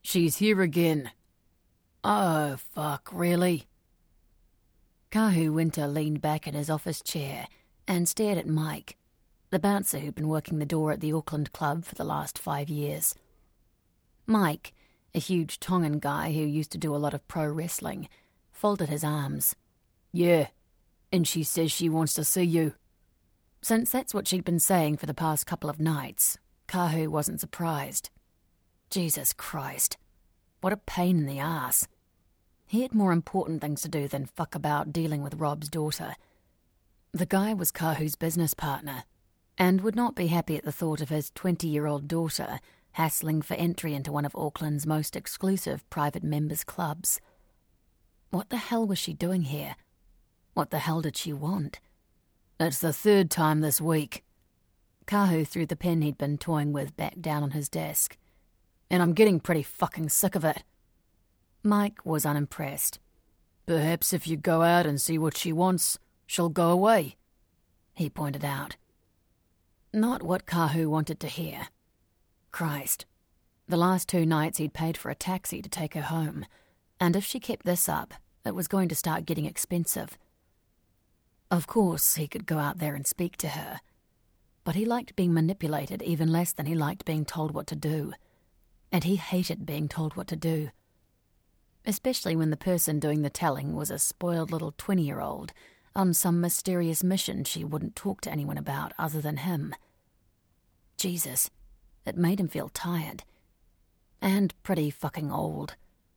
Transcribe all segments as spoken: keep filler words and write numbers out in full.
She's here again. Oh, fuck, really? Kahu Winter leaned back in his office chair and stared at Mike, the bouncer who'd been working the door at the Auckland club for the last five years. Mike, a huge Tongan guy who used to do a lot of pro wrestling, folded his arms. Yeah, and she says she wants to see you. Since that's what she'd been saying for the past couple of nights, Kahu wasn't surprised. Jesus Christ. What a pain in the ass. He had more important things to do than fuck about dealing with Rob's daughter. The guy was Kahu's business partner, and would not be happy at the thought of his twenty-year-old daughter hassling for entry into one of Auckland's most exclusive private members' clubs. What the hell was she doing here? What the hell did she want? It's the third time this week. Kahu threw the pen he'd been toying with back down on his desk. And I'm getting pretty fucking sick of it. Mike was unimpressed. Perhaps if you go out and see what she wants, she'll go away, he pointed out. Not what Kahu wanted to hear. Christ. The last two nights he'd paid for a taxi to take her home, and if she kept this up, it was going to start getting expensive. Of course, he could go out there and speak to her, but he liked being manipulated even less than he liked being told what to do. And he hated being told what to do. Especially when the person doing the telling was a spoiled little twenty-year-old on some mysterious mission she wouldn't talk to anyone about other than him. Jesus, it made him feel tired. And pretty fucking old.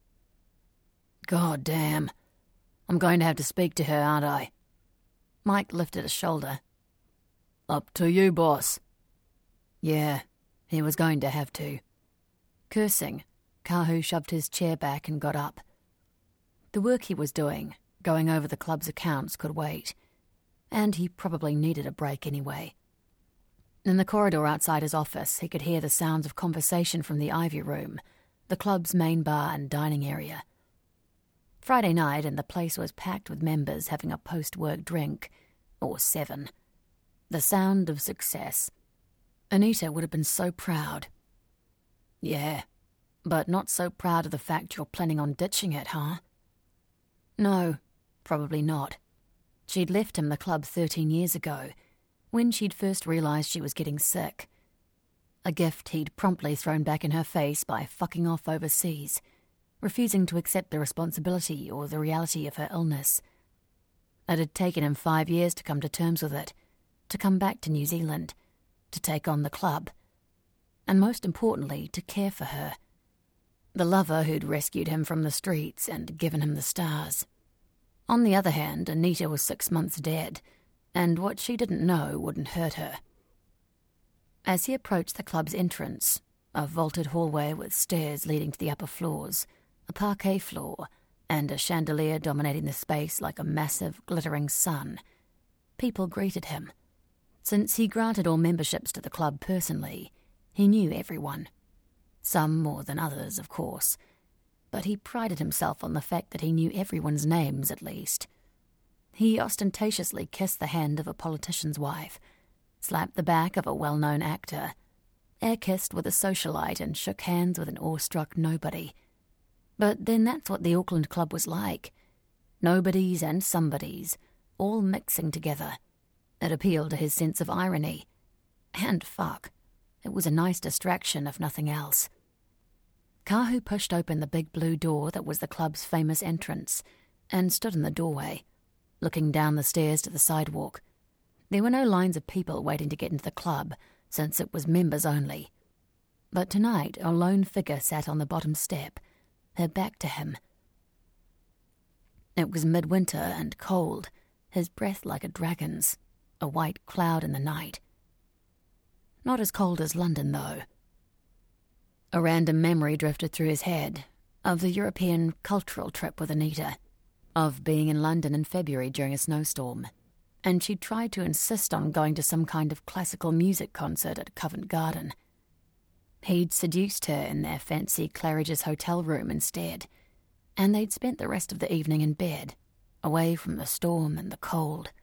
God damn. I'm going to have to speak to her, aren't I? Mike lifted a shoulder. Up to you, boss. Yeah, he was going to have to. Cursing, Kahu shoved his chair back and got up. The work he was doing, going over the club's accounts, could wait, and he probably needed a break anyway. In the corridor outside his office, he could hear the sounds of conversation from the Ivy Room, the club's main bar and dining area. Friday night, and the place was packed with members having a post-work drink, or seven. The sound of success. Anita would have been so proud. Yeah, but not so proud of the fact you're planning on ditching it, huh? No, probably not. She'd left him the club thirteen years ago, when she'd first realised she was getting sick. A gift he'd promptly thrown back in her face by fucking off overseas, refusing to accept the responsibility or the reality of her illness. It had taken him five years to come to terms with it, to come back to New Zealand, to take on the club, and most importantly, to care for her. The lover who'd rescued him from the streets and given him the stars. On the other hand, Anita was six months dead, and what she didn't know wouldn't hurt her. As he approached the club's entrance, a vaulted hallway with stairs leading to the upper floors, a parquet floor, and a chandelier dominating the space like a massive, glittering sun, people greeted him. Since he granted all memberships to the club personally, he knew everyone. Some more than others, of course, but he prided himself on the fact that he knew everyone's names, at least. He ostentatiously kissed the hand of a politician's wife, slapped the back of a well-known actor, air-kissed with a socialite and shook hands with an awestruck nobody. But then that's what the Auckland club was like. Nobodies and somebodies, all mixing together. It appealed to his sense of irony. And fuck, it was a nice distraction if nothing else. Kahu pushed open the big blue door that was the club's famous entrance and stood in the doorway, looking down the stairs to the sidewalk. There were no lines of people waiting to get into the club, since it was members only. But tonight a lone figure sat on the bottom step, her back to him. It was midwinter and cold, his breath like a dragon's, a white cloud in the night. Not as cold as London, though. A random memory drifted through his head, of the European cultural trip with Anita, of being in London in February during a snowstorm, and she'd tried to insist on going to some kind of classical music concert at Covent Garden. He'd seduced her in their fancy Claridge's hotel room instead, and they'd spent the rest of the evening in bed, away from the storm and the cold.